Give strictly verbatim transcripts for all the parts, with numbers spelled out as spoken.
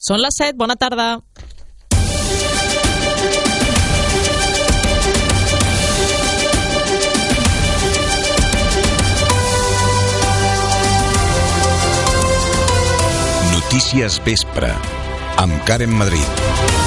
Són les set, bona tarda. Notícies Vespre, amb Karen Madrid.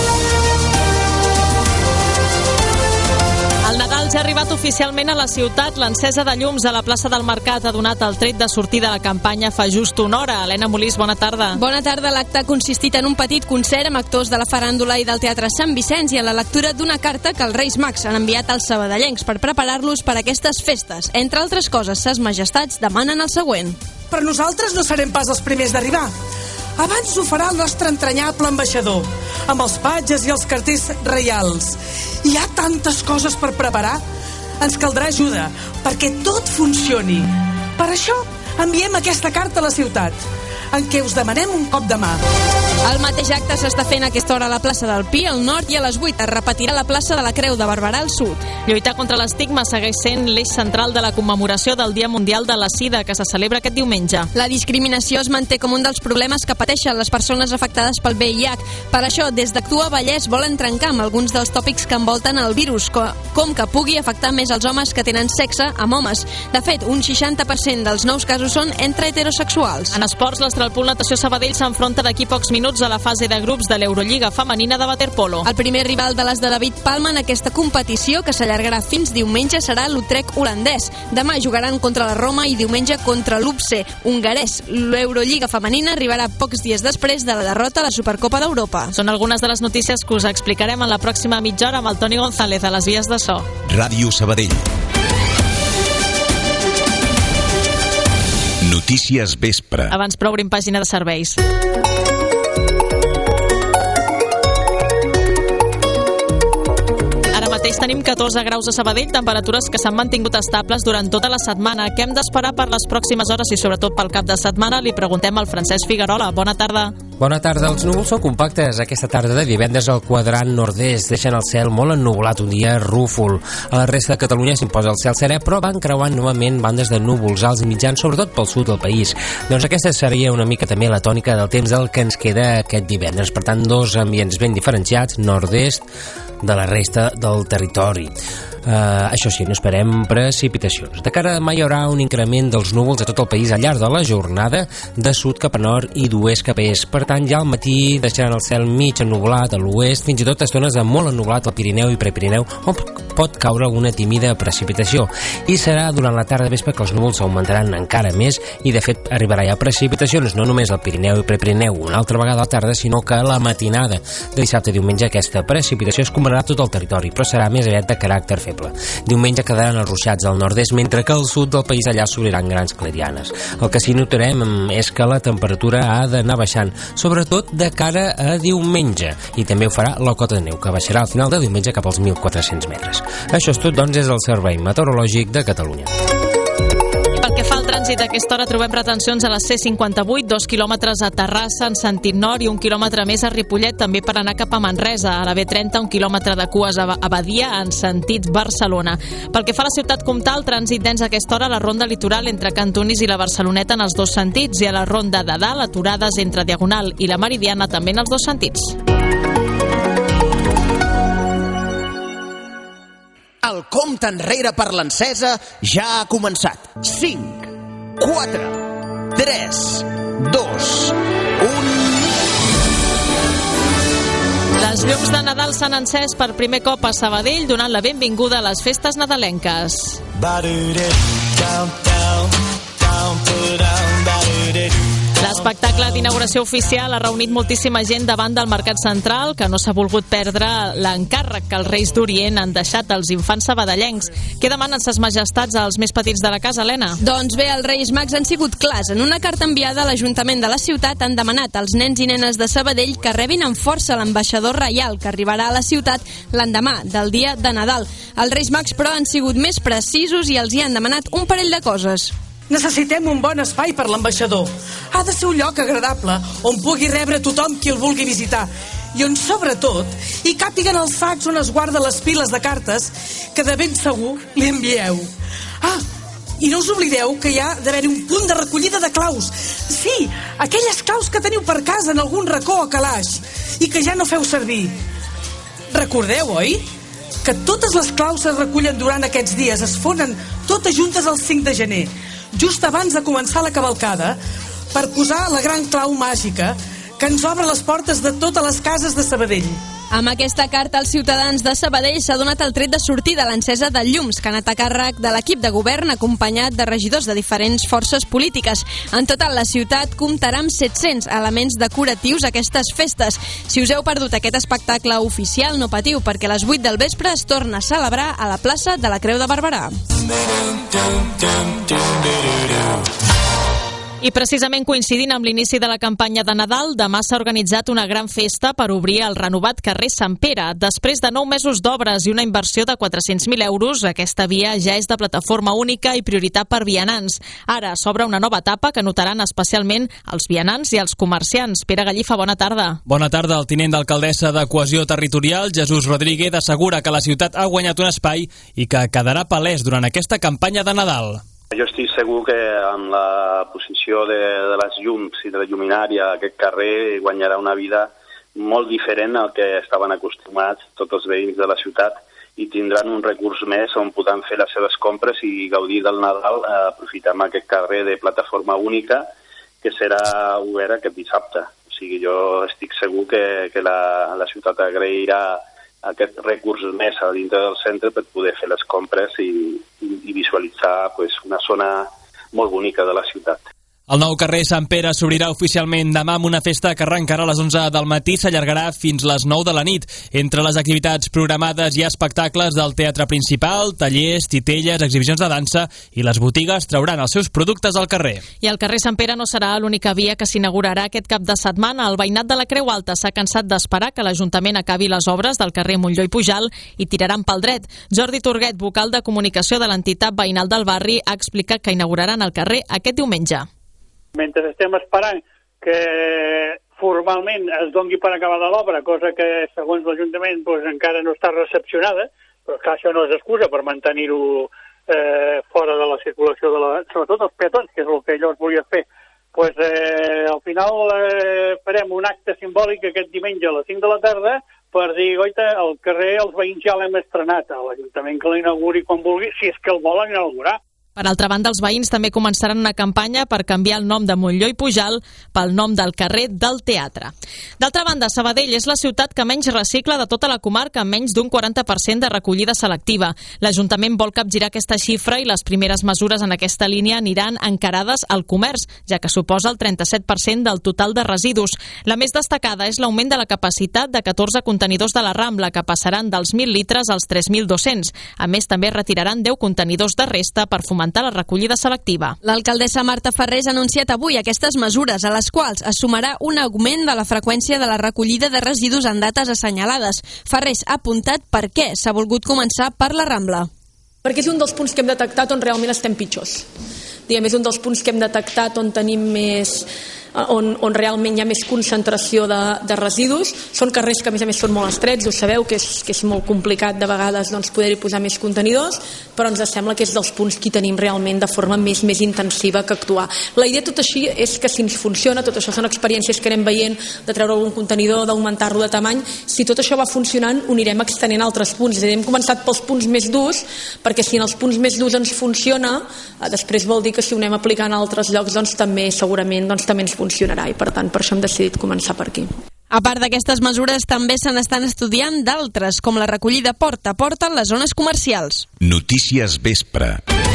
El Nadal ja ha arribat oficialment a la ciutat. L'encesa de llums a la plaça del Mercat ha donat el tret de sortida a la campanya fa just una hora. Helena Molís, bona tarda. Bona tarda. L'acte ha consistit en un petit concert amb actors de la faràndula i del Teatre Sant Vicenç i en la lectura d'una carta que els Reis Mags han enviat als sabadellencs per preparar-los per a aquestes festes. Entre altres coses, ses majestats demanen el següent. Però nosaltres no serem pas els primers d'arribar. Abans ho farà el nostre entranyable ambaixador, amb els patges i els cartells reials. Hi ha tantes coses per preparar. Ens caldrà ajuda perquè tot funcioni. Per això enviem aquesta carta a la ciutat, en què us demanem un cop de mà. El mateix acte s'està fent a aquesta hora a la plaça del Pi, al nord, i a les vuit es repetirà a la plaça de la Creu de Barberà, al sud. Lluitar contra l'estigma segueix sent l'eix central de la commemoració del Dia Mundial de la Sida, que se celebra aquest diumenge. La discriminació es manté com un dels problemes que pateixen les persones afectades pel V I H. Per això, des d'Actua Vallès volen trencar amb alguns dels tòpics que envolten el virus, com que pugui afectar més els homes que tenen sexe amb homes. De fet, un seixanta per cent dels nous casos són entre heterosexuals. En esports, l'Astralpool Natació Sabadell s'enfronta d'aquí pocs minuts a la fase de grups de l'Eurolliga femenina de waterpolo. El primer rival de les de David Palma en aquesta competició, que s'allargarà fins diumenge, serà l'Utrecht holandès. Demà jugaran contra la Roma i diumenge contra l'Upse hongarès. L'Eurolliga femenina arribarà pocs dies després de la derrota a la Supercopa d'Europa. Són algunes de les notícies que us explicarem en la pròxima mitja hora amb el Toni González a les vies de so. Ràdio Sabadell. Notícies Vespre. Abans, però, obrim pàgina de serveis. Ara mateix tenim catorze graus a Sabadell, temperatures que s'han mantingut estables durant tota la setmana. Què hem d'esperar per les pròximes hores i sobretot pel cap de setmana? Li preguntem al Francesc Figuerola. Bona tarda. Bona tarda. Els núvols són compactes. Aquesta tarda de divendres al quadrant nord-est deixen el cel molt ennuvolat, un dia rúfol. A la resta de Catalunya s'imposa el cel serè, però van creuant novament bandes de núvols alts i mitjans, sobretot pel sud del país. Doncs aquesta seria una mica també la tònica del temps del que ens queda aquest divendres. Per tant, dos ambients ben diferenciats, nord-est de la resta del territori. Uh, això sí, no esperem precipitacions. De cara a demà hi haurà un increment dels núvols a tot el país al llarg de la jornada, de sud cap a nord i d'oest cap a est. Per tant, ja al matí deixaran el cel mig ennuvolat a l'oest, fins i tot estones de molt ennuvolat al Pirineu i Prepirineu, on pot caure alguna tímida precipitació. I serà durant la tarda vespre que els núvols augmentaran encara més i, de fet, arribarà ja precipitacions no només al Pirineu i Prepirineu una altra vegada a la tarda, sinó que a la matinada de dissabte i diumenge aquesta precipitació es combinarà tot el territori, però serà més aviat de caràcter feble. Diumenge quedaran els ruixats al nord-est, mentre que al sud del país allà s'obriran grans clarianes. El que sí notarem és que la temperatura ha d'anar baixant, sobretot de cara a diumenge, i també ho farà la cota de neu, que baixarà al final de diumenge cap als mil quatre-cents metres. Això és tot, doncs, és el Servei Meteorològic de Catalunya. Pel que fa al trànsit, a aquesta hora trobem retencions a la C cinquanta-vuit, dos quilòmetres a Terrassa en sentit nord i un quilòmetre més a Ripollet, també per anar cap a Manresa. A la B trenta, un quilòmetre de cues a Badia en sentit Barcelona. Pel que fa a la ciutat comtal, trànsit dens a aquesta hora a la ronda litoral entre Cantunis i la Barceloneta en els dos sentits, i a la ronda de dalt, aturades entre Diagonal i la Meridiana també en els dos sentits. El compte enrere per l'encesa ja ha començat. cinc, quatre, tres, dos, un... Les llums de Nadal s'han encès per primer cop a Sabadell, donant la benvinguda a les festes nadalenques. L'espectacle d'inauguració oficial ha reunit moltíssima gent davant del Mercat Central, que no s'ha volgut perdre l'encàrrec que els Reis d'Orient han deixat als infants sabadellencs. Què demanen ses majestats als més petits de la casa, Helena? Doncs bé, els Reis Mags han sigut clars. En una carta enviada a l'Ajuntament de la ciutat han demanat als nens i nenes de Sabadell que rebin amb força l'ambaixador reial, que arribarà a la ciutat l'endemà del dia de Nadal. Els Reis Mags, però, han sigut més precisos i els hi han demanat un parell de coses. Necessitem un bon espai per l'ambaixador. Ha de ser un lloc agradable on pugui rebre tothom qui el vulgui visitar i on, sobretot, hi càpiguen els sacs on es guarda les piles de cartes que de ben segur li envieu. Ah, I no us oblideu que hi ha d'haver-hi un punt de recollida de claus. Sí, aquelles claus que teniu per casa en algun racó o calaix i que ja no feu servir. Recordeu, oi? Que totes les claus es recullen durant aquests dies, es fonen totes juntes el cinc de gener, just abans de començar la cavalcada, per posar la gran clau màgica que ens obre les portes de totes les cases de Sabadell. Amb aquesta carta, als ciutadans de Sabadell s'ha donat el tret de sortir de l'encesa de llums que ha anat a càrrec de l'equip de govern acompanyat de regidors de diferents forces polítiques. En total, la ciutat comptarà amb set-cents elements decoratius a aquestes festes. Si us heu perdut aquest espectacle oficial, no patiu, perquè a les vuit del vespre es torna a celebrar a la plaça de la Creu de Barberà. I precisament coincidint amb l'inici de la campanya de Nadal, demà s'ha organitzat una gran festa per obrir el renovat carrer Sant Pere. Després de nou mesos d'obres i una inversió de quatre-cents mil euros, aquesta via ja és de plataforma única i prioritat per vianants. Ara s'obre una nova etapa que notaran especialment els vianants i els comerciants. Pere Gallifa, bona tarda. Bona tarda. El tinent d'alcaldessa de Cohesió Territorial, Jesús Rodríguez, assegura que la ciutat ha guanyat un espai i que quedarà palès durant aquesta campanya de Nadal. Jo estic segur que amb la posició de, de les llums i de la lluminària aquest carrer guanyarà una vida molt diferent al que estaven acostumats tots els veïns de la ciutat i tindran un recurs més on podran fer les seves compres i gaudir del Nadal eh, aprofitant aquest carrer de plataforma única que serà obert aquest dissabte. O sigui, jo estic segur que, que la, la ciutat agrairà aquest recurs més a dintre del centre per poder fer les compres i, i, i visualitzar pues, una zona molt bonica de la ciutat. El nou carrer Sant Pere s'obrirà oficialment demà amb una festa que arrencarà a les onze del matí i s'allargarà fins les nou de la nit. Entre les activitats programades hi ha espectacles del teatre principal, tallers, titelles, exhibicions de dansa i les botigues trauran els seus productes al carrer. I el carrer Sant Pere no serà l'única via que s'inaugurarà aquest cap de setmana. El veïnat de la Creu Alta s'ha cansat d'esperar que l'Ajuntament acabi les obres del carrer Montllor i Pujal i tiraran pel dret. Jordi Turguet, vocal de comunicació de l'entitat veïnal del barri, ha explicat que inauguraran el carrer aquest diumenge. Mentre estem esperant que formalment es doni per acabada l'obra, cosa que segons l'Ajuntament doncs, encara no està recepcionada, però clar, això no és excusa per mantenir-ho eh, fora de la circulació, de la, sobretot els peatons, que és el que allò es volia fer. Pues, eh, al final eh, farem un acte simbòlic aquest diumenge a les cinc de la tarda per dir, oita, el carrer els veïns ja l'hem estrenat, a l'Ajuntament que l'inauguri quan vulgui, si és que el volen inaugurar. Per altra banda, els veïns també començaran una campanya per canviar el nom de Montllor i Pujal pel nom del carrer del Teatre. D'altra banda, Sabadell és la ciutat que menys recicla de tota la comarca, amb menys d'un quaranta per cent de recollida selectiva. L'Ajuntament vol capgirar aquesta xifra i les primeres mesures en aquesta línia aniran encarades al comerç, ja que suposa el trenta-set per cent del total de residus. La més destacada és l'augment de la capacitat de catorze contenidors de la Rambla, que passaran dels mil litres als tres mil dos-cents. A més, també retiraran deu contenidors de resta per fomentar la recollida selectiva. L'alcaldessa Marta Ferrés ha anunciat avui aquestes mesures, a les quals es sumarà un augment de la freqüència de la recollida de residus en dates assenyalades. Ferrés ha apuntat per què s'ha volgut començar per la Rambla. Perquè és un dels punts que hem detectat on realment estem pitjors. Diguem, és un dels punts que hem detectat on tenim més... On, on realment hi ha més concentració de, de residus. Són carrers que a més a més són molt estrets, ho sabeu que és, que és molt complicat de vegades doncs, poder-hi posar més contenidors, però ens sembla que és dels punts que tenim realment de forma més, més intensiva que actuar. La idea tot així és que si ens funciona, tot això són experiències que anem veient de treure algun contenidor, d'augmentar-lo de tamany, si tot això va funcionant ho anirem extenent a altres punts. És a dir, hem començat pels punts més durs, perquè si en els punts més durs ens funciona, després vol dir que si ho anem aplicant a altres llocs doncs, també segurament doncs, també ens funcionarà i per tant per això hem decidit començar per aquí. A part d'aquestes mesures també se n'estan estudiant d'altres, com la recollida porta a porta en les zones comercials. Notícies Vespre.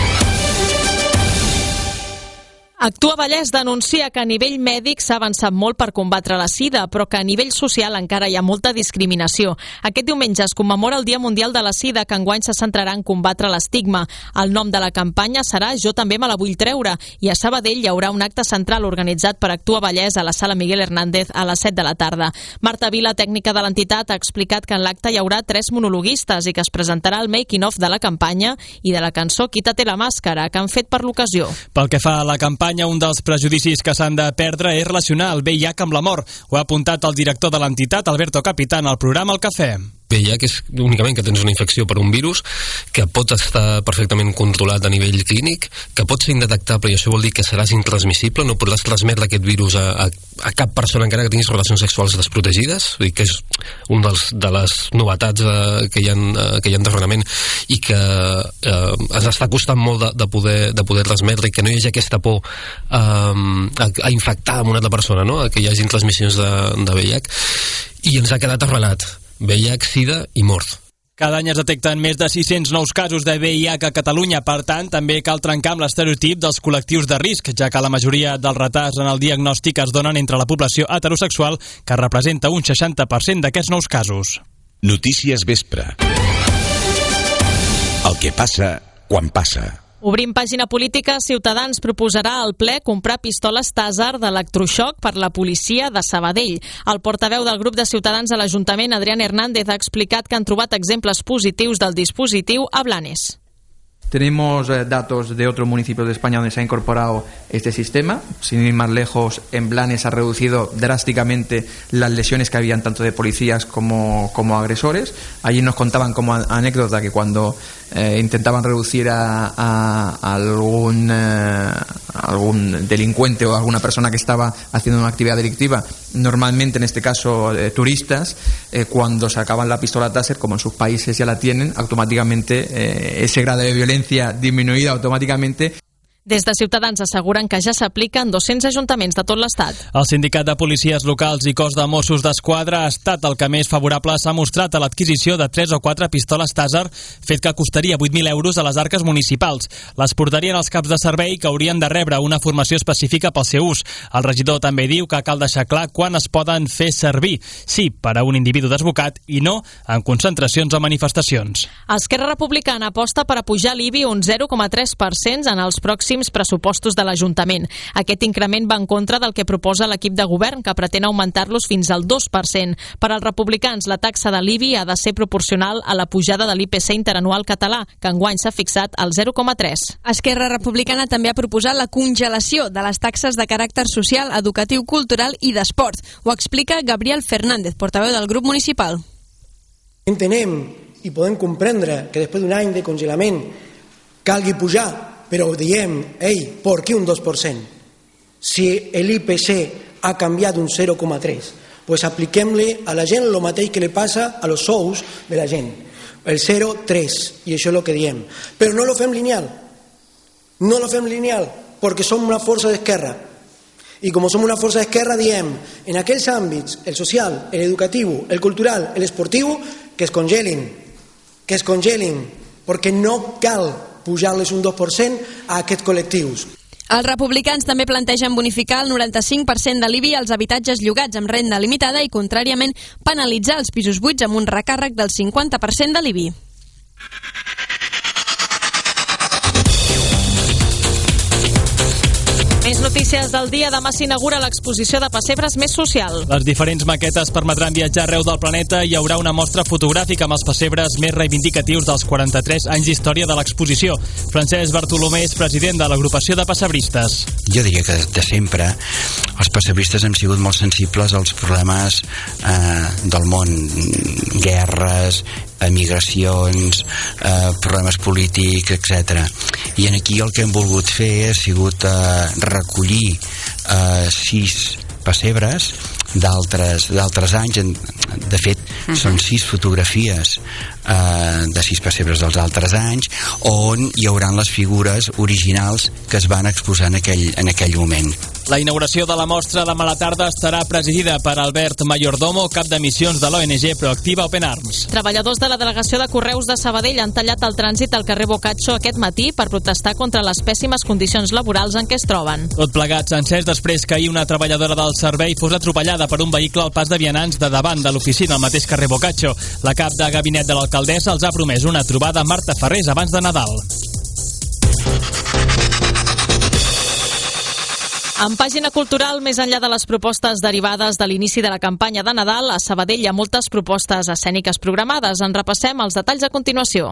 Actua Vallès denuncia que a nivell mèdic s'ha avançat molt per combatre la sida, però que a nivell social encara hi ha molta discriminació. Aquest diumenge es commemora el Dia Mundial de la Sida, que enguany se centrarà en combatre l'estigma. El nom de la campanya serà Jo també me la vull treure, i a Sabadell hi haurà un acte central organitzat per Actua Vallès a la sala Miguel Hernández a les set de la tarda. Marta Vila, tècnica de l'entitat, ha explicat que en l'acte hi haurà tres monologuistes i que es presentarà el making-of de la campanya i de la cançó Quítate la màscara, que han fet per l'ocasió. Pel que fa a la campanya, un dels prejudicis que s'han de perdre és relacionar el V I H amb la mort. Ho ha apuntat el director de l'entitat, Alberto Capitán, al programa El Cafè. V I H és únicament que tens una infecció per un virus que pot estar perfectament controlat a nivell clínic, que pot ser indetectable, i això vol dir que seràs intransmissible, no podràs transmetre aquest virus a, a, a cap persona encara que tinguis relacions sexuals desprotegides. Vull dir que és un dels, de les novetats eh, que hi ha, eh, que hi ha darrerament, i que eh, ens està costant molt de, de, poder, de poder transmetre, i que no hi hagi aquesta por eh, a, a infectar amb una altra persona, no? Que hi hagi transmissions de, de V I H, i ens ha quedat arrelat V I H, sida i mort. Cada any es detecten més de sis-cents nous casos de V I H a Catalunya. Per tant, també cal trencar amb l'estereotip dels col·lectius de risc, ja que la majoria dels retards en el diagnòstic es donen entre la població heterosexual, que representa un seixanta per cent d'aquests nous casos. Notícies vespre. El que passa quan passa. Obrim pàgina política, Ciutadans proposarà al ple comprar pistoles Taser d'electroxoc per la policia de Sabadell. El portaveu del grup de Ciutadans a l'Ajuntament, Adrián Hernández, ha explicat que han trobat exemples positius del dispositiu a Blanes. Tenemos eh, datos de otros municipios de España donde se ha incorporado este sistema. Sin ir más lejos, en Blanes ha reducido drásticamente las lesiones que habían tanto de policías como, como agresores. Allí nos contaban como anécdota que cuando eh, intentaban reducir a, a, a algún, eh, algún delincuente o alguna persona que estaba haciendo una actividad delictiva, normalmente en este caso eh, turistas, eh, cuando sacaban la pistola Taser, como en sus países ya la tienen, automáticamente eh, ese grado de violencia disminuïda automàticament. Des de Ciutadans asseguren que ja s'aplica en dos-cents ajuntaments de tot l'Estat. El Sindicat de Policies Locals i Cos de Mossos d'Esquadra ha estat el que més favorable s'ha mostrat a l'adquisició de tres o quatre pistoles Taser, fet que costaria vuit mil euros a les arques municipals. Les portarien els caps de servei, que haurien de rebre una formació específica pel seu ús. El regidor també diu que cal deixar clar quan es poden fer servir, sí per a un individu desbocat i no en concentracions o manifestacions. Esquerra Republicana aposta per apujar l'I B I un zero coma tres per cent en els pròxims pressupostos de l'Ajuntament. Aquest increment va en contra del que proposa l'equip de govern, que pretén augmentar-los fins al dos per cent. Per als republicans, la taxa de l'I B I ha de ser proporcional a la pujada de l'I P C interanual català, que enguany s'ha fixat al zero coma tres. Esquerra Republicana també ha proposat la congelació de les taxes de caràcter social, educatiu, cultural i d'esport. Ho explica Gabriel Fernández, portaveu del grup municipal. Entenem i podem comprendre que després d'un any de congelament calgui pujar, però diem, ei, ¿por qué un dos por ciento? Si el I P C ha canviat un zero coma tres, pues apliquem-li a la gent el mateix que li passa a los sous de la gent, el zero coma tres, i això és el que diem. Però no lo fem lineal, no lo fem lineal, perquè som una força d'esquerra, i com som una força d'esquerra diem, en aquells àmbits, el social, l'educatiu, el cultural, l'esportiu, que es congelin, que es congelin, perquè no cal pujar-les un dos per cent a aquests col·lectius. Els republicans també plantegen bonificar el noranta-cinc per cent de l'I B I als habitatges llogats amb renda limitada i, contràriament, penalitzar els pisos buits amb un recàrrec del cinquanta per cent de l'I B I. Més notícies del dia. Demà s'inaugura l'exposició de pessebres més social. Les diferents maquetes permetran viatjar arreu del planeta i hi haurà una mostra fotogràfica amb els pessebres més reivindicatius dels quaranta-tres anys d'història de l'exposició. Francesc Bartolomé és president de l'agrupació de pessebristes. Jo diria que de sempre els pessebristes hem sigut molt sensibles als problemes eh, del món, guerres, emigracions, eh, problemes polítics, etcètera. I aquí el que hem volgut fer ha sigut eh, recollir eh, sis pessebres d'altres d'altres anys. De fet, uh-huh. són sis fotografies eh, de sis pessebres dels altres anys, on hi hauran les figures originals que es van exposar en aquell, en aquell moment. La inauguració de la mostra demà a la tarda estarà presidida per Albert Mayordomo, cap de missions de l'O N G Proactiva Open Arms. Treballadors de la delegació de Correus de Sabadell han tallat el trànsit al carrer Boccaccio aquest matí per protestar contra les pèssimes condicions laborals en què es troben. Tot plegat s'encès després que ahir una treballadora del servei fos atropellada per un vehicle al pas de vianants de davant de l'oficina al mateix carrer Boccaccio. La cap de gabinet de l'alcaldessa els ha promès una trobada amb Marta Ferrés abans de Nadal. En pàgina cultural, més enllà de les propostes derivades de l'inici de la campanya de Nadal, a Sabadell hi ha moltes propostes escèniques programades. En repassem els detalls a continuació.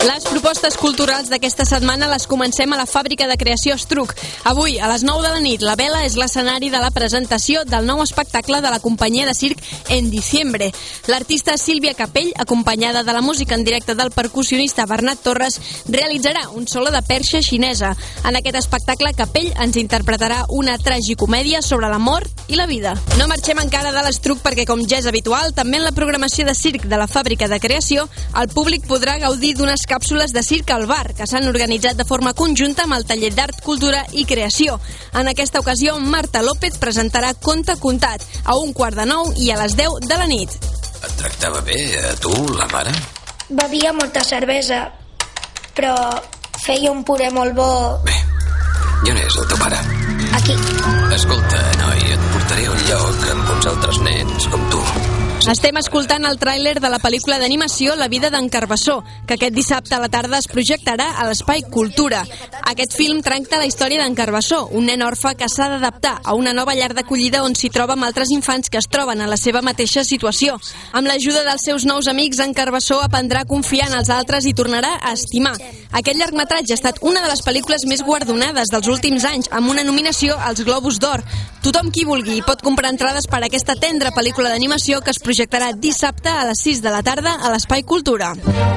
Les propostes culturals d'aquesta setmana les comencem a la fàbrica de creació Estruc. Avui, a les nou de la nit, la Vela és l'escenari de la presentació del nou espectacle de la companyia de circ En Diciembre. L'artista Sílvia Capell, acompanyada de la música en directe del percussionista Bernat Torres, realitzarà un solo de perxa xinesa. En aquest espectacle, Capell ens interpretarà una tragicomèdia sobre l'amor i la vida. No marxem encara de l'Estruc perquè, com ja és habitual, també en la programació de circ de la fàbrica de creació, el públic podrà gaudir d'unes càpsules de circ al bar, que s'han organitzat de forma conjunta amb el taller d'Art, Cultura i Creació. En aquesta ocasió, Marta López presentarà Conte Contat, a un quart de nou i a les deu de la nit. Et tractava bé, a tu, la mare? Bevia molta cervesa, però feia un puré molt bo. Bé, i on és el teu pare? Aquí. Escolta, noi, et portaré a un lloc amb uns altres nens com tu. Estem escoltant el tràiler de la pel·lícula d'animació La vida d'en Carbassó, que aquest dissabte a la tarda es projectarà a l'Espai Cultura. Aquest film tracta la història d'en Carbassó, un nen orfe que s'ha d'adaptar a una nova llar d'acollida on s'hi troba amb altres infants que es troben en la seva mateixa situació. Amb l'ajuda dels seus nous amics, en Carbassó aprendrà a confiar en els altres i tornarà a estimar. Aquest llargmetratge ha estat una de les pel·lícules més guardonades dels últims anys, amb una nominació als Globus d'Or. Tothom qui vulgui pot comprar entrades per a aquesta tendra pel·lícula d'animació que es projectarà dissabte a les sis de la tarda a l'Espai Cultura.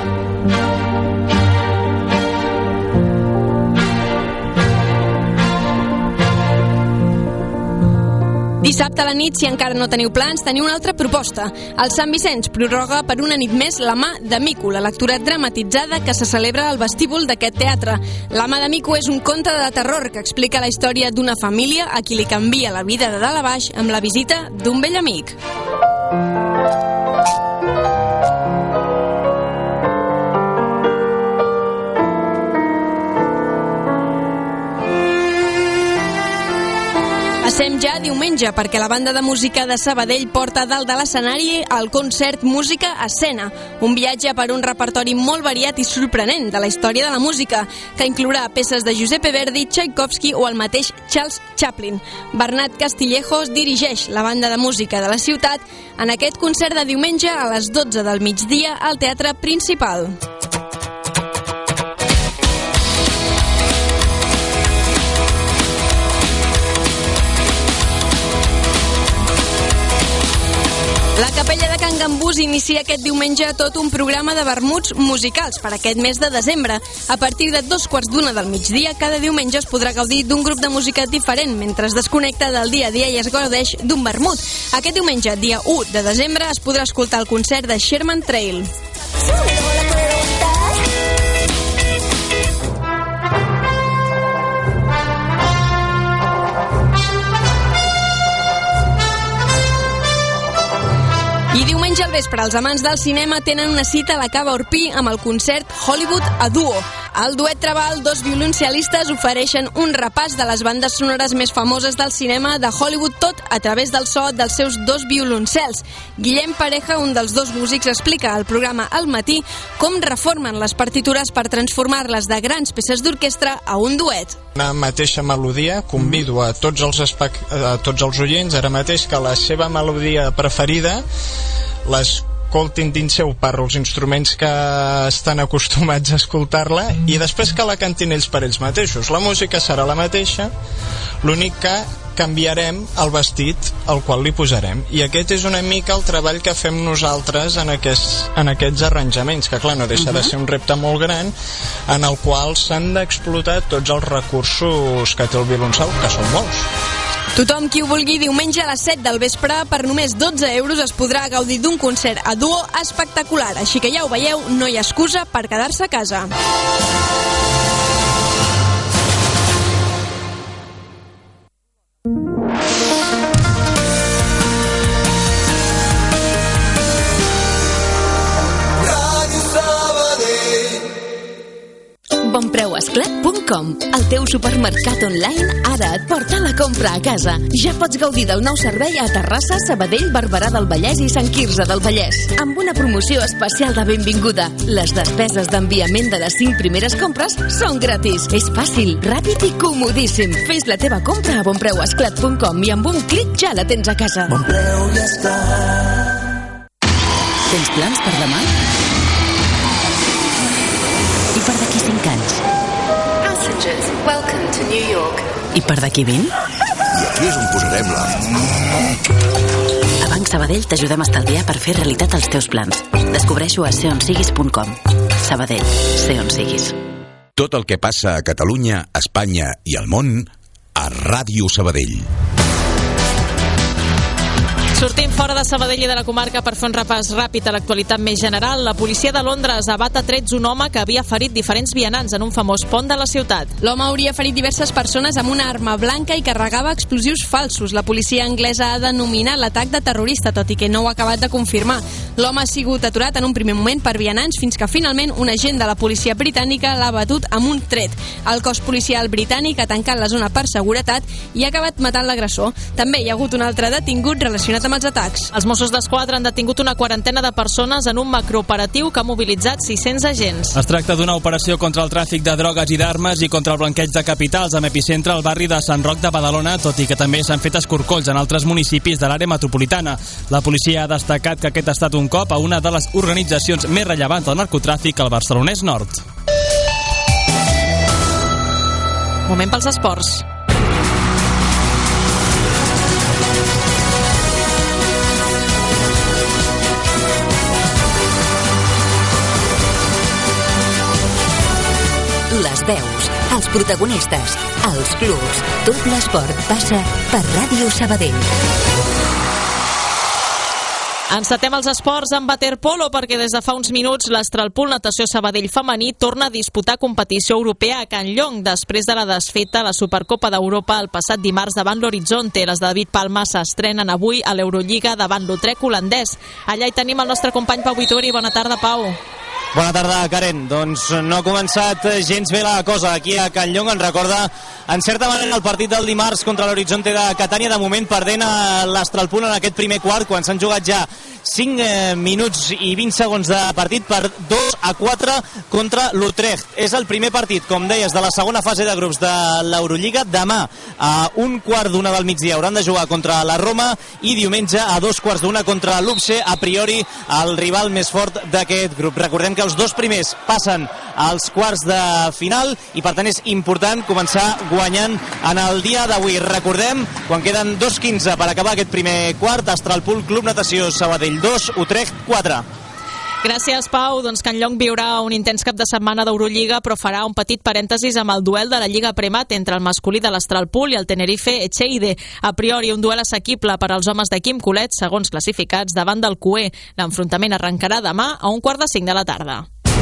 Dissabte a la nit, si encara no teniu plans, teniu una altra proposta. El Sant Vicenç prorroga per una nit més La mà de Mico, la lectura dramatitzada que se celebra al vestíbul d'aquest teatre. La mà de Mico és un conte de terror que explica la història d'una família a qui li canvia la vida de dalt a baix amb la visita d'un vell amic. Passem ja a diumenge, perquè la banda de música de Sabadell porta a dalt de l'escenari el concert Música a Escena, un viatge per un repertori molt variat i sorprenent de la història de la música, que inclourà peces de Giuseppe Verdi, Tchaikovsky o el mateix Charles Chaplin. Bernat Castillejos dirigeix la banda de música de la ciutat en aquest concert de diumenge a les dotze del migdia al Teatre Principal. La Capella de Can Gambús inicia aquest diumenge tot un programa de vermuts musicals per aquest mes de desembre. A partir de dos quarts d'una del migdia, cada diumenge es podrà gaudir d'un grup de música diferent mentre es desconnecta del dia a dia i es gaudeix d'un vermut. Aquest diumenge, dia u de desembre, es podrà escoltar el concert de Sherman Trail. I diumenge al vespre, els amants del cinema tenen una cita a la Cava Orpí amb el concert Hollywood a duo. Al duet Trabal, dos violoncel·listes ofereixen un repàs de les bandes sonores més famoses del cinema de Hollywood, tot a través del so dels seus dos violoncels. Guillem Pareja, un dels dos músics, explica al programa Al matí com reformen les partitures per transformar-les de grans peces d'orquestra a un duet. Una mateixa melodia, convido a tots els, espec... a tots els oients ara mateix que la seva melodia preferida l'escoltin dins seu per els instruments que estan acostumats a escoltar-la i després que la cantin ells per ells mateixos. La música serà la mateixa, l'únic que canviarem el vestit al qual li posarem, i aquest és una mica el treball que fem nosaltres en aquests, en aquests arranjaments, que clar, no deixa uh-huh. de ser un repte molt gran en el qual s'han d'explotar tots els recursos que té el violoncel, que són molts. Tothom qui ho vulgui, diumenge a les set del vespre, per només dotze euros es podrà gaudir d'un concert a duo espectacular. Així que ja ho veieu, no hi ha excusa per quedar-se a casa. bonpreuesclat punt com, el teu supermercat online ara et porta la compra a casa. Ja pots gaudir del nou servei a Terrassa, Sabadell, Barberà del Vallès i Sant Quirze del Vallès, amb una promoció especial de benvinguda. Les despeses d'enviament de les cinc primeres compres són gratis. És fàcil, ràpid i comodíssim. Fes la teva compra a bonpreuesclat punt com i amb un clic ja la tens a casa. Bonpreu i Esclat. Tens plans per demà? descans. Passengers, welcome to New York. I per d'aquí vint? I aquí és on posarem la... A Banc Sabadell t'ajudem a estalviar per fer realitat els teus plans. Descobreix-ho a sé on siguis punt com. Sabadell, sé on siguis. Tot el que passa a Catalunya, Espanya i al món a Ràdio Sabadell. Sortim fora de Sabadell i de la comarca per fer un repàs ràpid a l'actualitat més general. La policia de Londres abat a trets un home que havia ferit diferents vianants en un famós pont de la ciutat. L'home hauria ferit diverses persones amb una arma blanca i carregava explosius falsos. La policia anglesa ha denominat l'atac de terrorista, tot i que no ho ha acabat de confirmar. L'home ha sigut aturat en un primer moment per vianants fins que finalment un agent de la policia britànica l'ha batut amb un tret. El cos policial britànic ha tancat la zona per seguretat i ha acabat matant l'agressor. També hi ha hagut un altre detingut relacionat amb els atacs. Els Mossos d'Esquadra han detingut una quarantena de persones en un macrooperatiu que ha mobilitzat sis-cents agents. Es tracta d'una operació contra el tràfic de drogues i d'armes i contra el blanqueig de capitals amb epicentre al barri de Sant Roc de Badalona, tot i que també s'han fet escorcolls en altres municipis de l'àrea metropolitana. La policia ha destacat que aquest ha estat un cop a una de les organitzacions més rellevants del narcotràfic al Barcelonès Nord. Moment pels esports. Les veus, els protagonistes, els clubs, tot l'esport passa per Ràdio Sabadell. Encetem els esports amb waterpolo perquè des de fa uns minuts l'Astralpool Natació Sabadell femení torna a disputar competició europea a Can Llong després de la desfeta a la Supercopa d'Europa el passat dimarts davant l'Horizonte. Les de David Palma s'estrenen avui a l'Eurolliga davant l'Utrecht holandès. Allà hi tenim el nostre company Pau Vitori. Bona tarda, Pau. Bona tarda, Karen. Doncs no ha començat gens bé la cosa aquí a Can Llong. Ens recorda, en certa manera, el partit del dimarts contra l'Horizonte de Catània. De moment perdent a l'Astralpool en aquest primer quart, quan s'han jugat ja cinc minuts i vint segons de partit per dos a quatre contra l'Utrecht. És el primer partit, com deies, de la segona fase de grups de l'Eurolliga. Demà a un quart d'una del migdia hauran de jugar contra la Roma i diumenge a dos quarts d'una contra l'Upse, a priori el rival més fort d'aquest grup. Recordem que els dos primers passen als quarts de final i per tant és important començar guanyant en el dia d'avui. Recordem, quan queden dos quinze per acabar aquest primer quart, Astralpool Club Natació Sabadell dos, Utrecht quatre. Gràcies, Pau. Doncs Can Llong viurà un intens cap de setmana d'Eurolliga, però farà un petit parèntesis amb el duel de la Lliga Premat entre el masculí de l'Astralpool i el Tenerife Echeide. A priori, un duel assequible per als homes de Quim Colet, segons classificats, davant del Cué. L'enfrontament arrencarà demà a un quart de cinc de la tarda.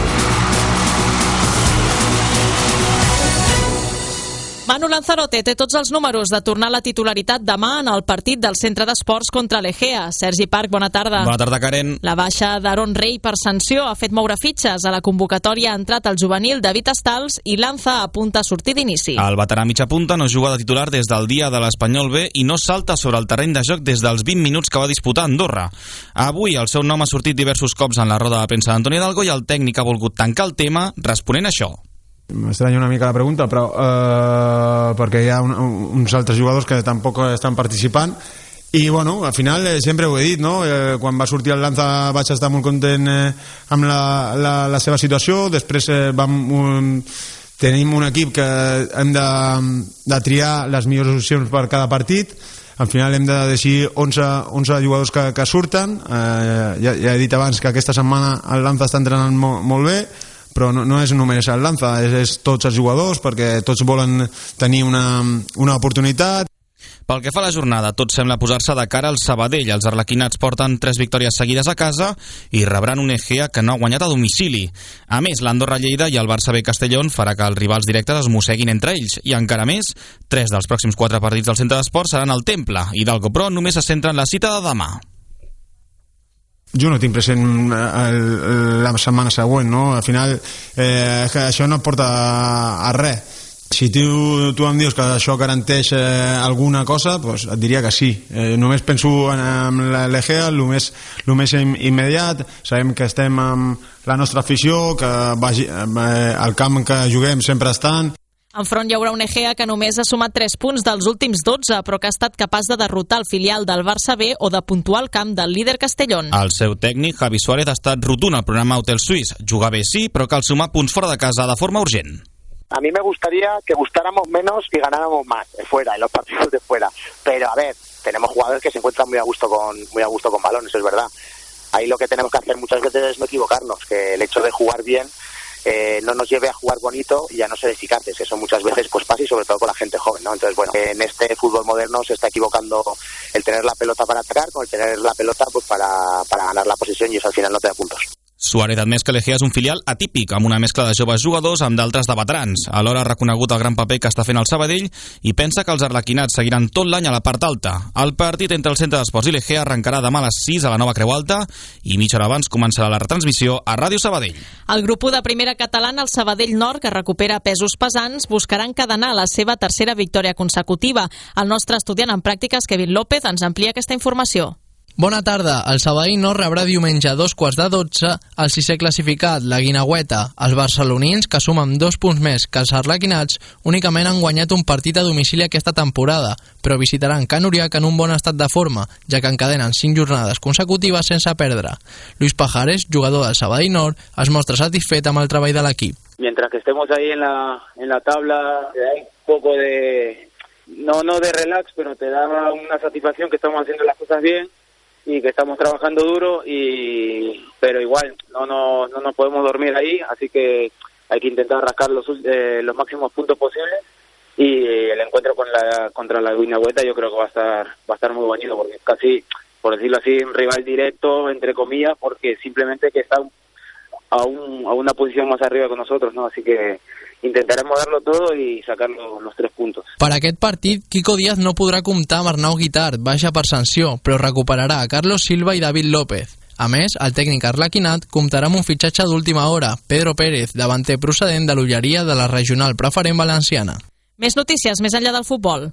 Manu Lanzarote té tots els números de tornar a la titularitat demà en el partit del Centre d'Esports contra l'Egea. Sergi Parc, bona tarda. Bona tarda, Karen. La baixa d'Aaron Rey per sanció ha fet moure fitxes. A la convocatòria ha entrat el juvenil David Estals i Lanza apunta a sortir d'inici. El veterà mitja punta no juga de titular des del dia de l'Espanyol B i no salta sobre el terreny de joc des dels vint minuts que va disputar a Andorra. Avui el seu nom ha sortit diversos cops en la roda de premsa d'Antoni Hidalgo i el tècnic ha volgut tancar el tema responent a això. M'estranya una mica la pregunta, però eh, perquè hi ha un, uns altres jugadors que tampoc estan participant i bueno, al final eh, sempre ho he dit, no? Eh, quan va sortir el Lanza vaig estar molt content eh, amb la, la, la seva situació. Després eh, vam, un, tenim un equip que hem de, de triar les millors opcions per cada partit. Al final hem de decidir onze, onze jugadors que, que surten. eh, ja, ja he dit abans que aquesta setmana el Lanza està entrenant molt, molt bé, però no, no és només el Lanza, és, és tots els jugadors, perquè tots volen tenir una, una oportunitat. Pel que fa a la jornada, tot sembla posar-se de cara al Sabadell. Els arlequinats porten tres victòries seguides a casa i rebran un Egea que no ha guanyat a domicili. A més, l'Andorra-Lleida i el Barça B Castellón farà que els rivals directes es mosseguin entre ells. I encara més, tres dels pròxims quatre partits del Centre d'Esports seran al Temple. Hidalgo, però, només se centra en la cita de demà. Jo no tinc present el, la setmana següent, no? Al final eh, això no porta a, a res. Si tu, tu em dius que això garanteix eh, alguna cosa, pues et diria que sí. Eh, només penso en, en l'Egea, el més, el més immediat. Sabem que estem amb la nostra afició, que vagi, eh, el camp que juguem sempre estan. Enfront hi haurà un Egea que només ha sumat tres punts dels últims dotze, però que ha estat capaç de derrotar el filial del Barça B o de puntuar el camp del líder Castellón. El seu tècnic, Javi Suárez, ha estat rotund al programa Hotel Suís. Jugar bé sí, però cal sumar punts fora de casa de forma urgent. A mí me gustaría que gustáramos menos y ganáramos más fuera, en los partidos de fuera. Pero, a ver, tenemos jugadores que se encuentran muy a gusto con, muy a gusto con balón, eso es verdad. Ahí lo que tenemos que hacer muchas veces es no equivocarnos, que el hecho de jugar bien Eh, no nos lleve a jugar bonito y a no ser eficaces. Eso muchas veces pues pasa y sobre todo con la gente joven, ¿no? Entonces, bueno, en este fútbol moderno se está equivocando el tener la pelota para atacar con el tener la pelota pues para, para ganar la posesión y eso al final no te da puntos. Suárez ha admès que l'Egea és un filial atípic, amb una mescla de joves jugadors amb d'altres de veterans. Alhora ha reconegut el gran paper que està fent el Sabadell i pensa que els arlequinats seguiran tot l'any a la part alta. El partit entre el Centre d'Esports i l'Egea arrencarà demà a les sis a la nova Creu Alta i mitja hora abans començarà la retransmissió a Ràdio Sabadell. El grup u de primera catalana, el Sabadell Nord, que recupera pesos pesants, buscarà encadenar la seva tercera victòria consecutiva. El nostre estudiant en pràctiques, Kevin López, ens amplia aquesta informació. Bona tarda. El Sabadell Nord rebrà diumenge a dos quarts de dotze el sisè classificat, la Guinagüeta. Els barcelonins, que sumen dos punts més que els arlequinats, únicament han guanyat un partit a domicili aquesta temporada, però visitaran Can Uriac en un bon estat de forma, ja que encadenen cinc jornades consecutives sense perdre. Luis Pajares, jugador del Sabadell Nord, es mostra satisfet amb el treball de l'equip. Mientras que estemos ahí en la, en la tabla, te da un poco de, no, no de relax, pero te da una satisfacción que estamos haciendo las cosas bien y que estamos trabajando duro, y pero igual no, no, no nos podemos dormir ahí, así que hay que intentar rascar los, eh, los máximos puntos posibles, y el encuentro con la, contra la Guinagüeta yo creo que va a estar va a estar muy bonito, porque casi, por decirlo así, un rival directo, entre comillas, porque simplemente que está a, un, a una posición más arriba que nosotros, ¿no? Así que intentaremos darlo todo i sacar los tres puntos. Per aquest partit, Quico Díaz no podrà comptar amb Arnau Guitart, baixa per sanció, però recuperarà a Carlos Silva i David López. A més, el tècnic arlequinat comptarà amb un fitxatge d'última hora, Pedro Pérez, davanter procedent de l'Olleria de la regional preferent valenciana. Més notícies més enllà del futbol.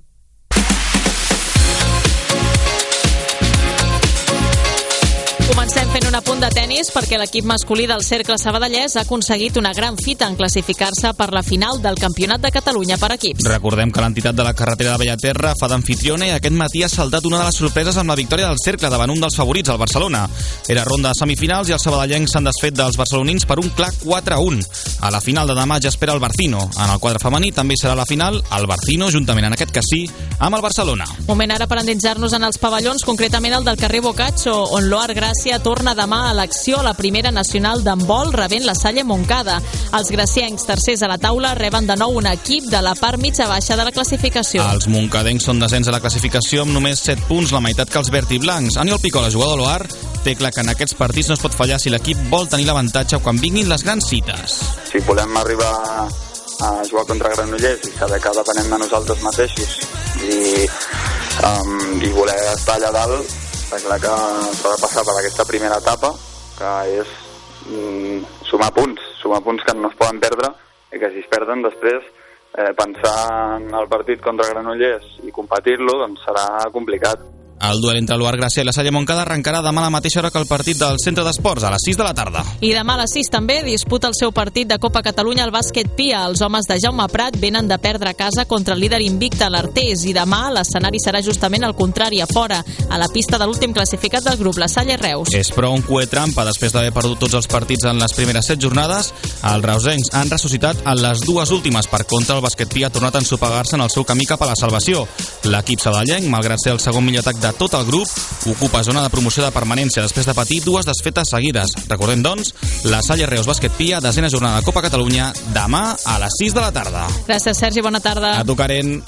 Comencem fent un apunt de tennis perquè l'equip masculí del Cercle Sabadellès ha aconseguit una gran fita en classificar-se per la final del Campionat de Catalunya per equips. Recordem que l'entitat de la carretera de Bellaterra fa d'anfitriona i aquest matí ha saltat una de les sorpreses amb la victòria del Cercle davant un dels favorits, el Barcelona. Era ronda de semifinals i els sabadellencs s'han desfet dels barcelonins per un clar quatre a un. A la final de demà ja espera el Barcino. En el quadre femení també serà la final el Barcino, juntament en aquest cas sí, amb el Barcelona. Moment ara per endinsar-nos en els pavellons, concretament el del carrer Bocaccio, on l'Oar Gràcia torna demà a l'acció a la primera nacional d'handbol rebent la Salle Montcada. Els graciencs tercers a la taula reben de nou un equip de la part mitja baixa de la classificació. Els moncadencs són descens a la classificació amb només set punts, la meitat que els verd i blancs. Aniol Picola, jugador de l'Oar, té clar que en aquests partits no es pot fallar si l'equip vol tenir l'avantatge quan vinguin les grans cites. Si volem arribar a jugar contra Granollers i saber que depenem de nosaltres mateixos i, um, i voler estar allà dalt, està clar que s'ha de passar per aquesta primera etapa, que és mm, sumar punts, sumar punts que no es poden perdre, i que si es perden després eh, pensar en el partit contra Granollers i competir-lo doncs serà complicat. El duel entre l'Oar Gràcia i la Salle Montcada arrencarà demà a la mateixa hora que el partit del Centre d'Esports, a les sis de la tarda. I demà a les sis també disputa el seu partit de Copa Catalunya al bàsquet Pia. Els homes de Jaume Prat venen de perdre a casa contra el líder invicte, l'Artés, i demà l'escenari serà justament el contrari, a fora, a la pista de l'últim classificat del grup, la Salle Reus. És però un coet trampa. Després d'haver perdut tots els partits en les primeres set jornades, els reusencs han ressuscitat en les dues últimes. Per contra, el bàsquet Pia ha tornat a ensopegar-se en el seu camí cap a la salvació. L'equip sabadellenc, malgrat ser el segon millor atac de tot el grup, ocupa zona de promoció de permanència després de patir dues desfetes seguides. Recordem, doncs, la Salle Reus Bàsquet Pia, desena jornada de Copa Catalunya, demà a les sis de la tarda. Gràcies, Sergi, bona tarda. A tu, Karen.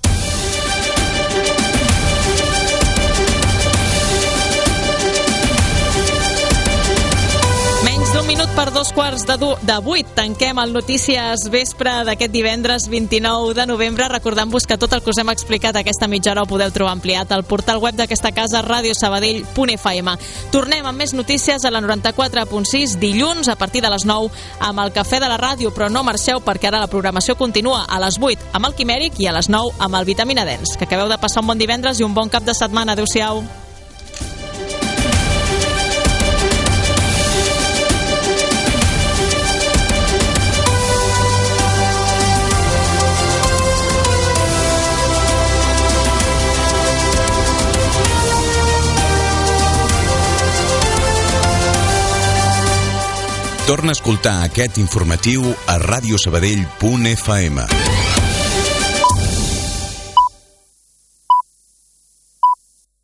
Un minut per dos quarts de, de vuit. Tanquem el Notícies Vespre d'aquest divendres vint-i-nou de novembre, recordant-vos que tot el que us hem explicat aquesta mitja hora ho podeu trobar ampliat al portal web d'aquesta casa, radio sabadell punt f m. Tornem amb més notícies a la noranta-quatre punt sis dilluns a partir de les nou amb el Cafè de la Ràdio, però no marxeu perquè ara la programació continua a les vuit amb el Quimèric i a les nou amb el Vitamina Dens. Que acabeu de passar un bon divendres i un bon cap de setmana. Adéu-siau. Torna a escoltar aquest informatiu a radiosabadell punt f m.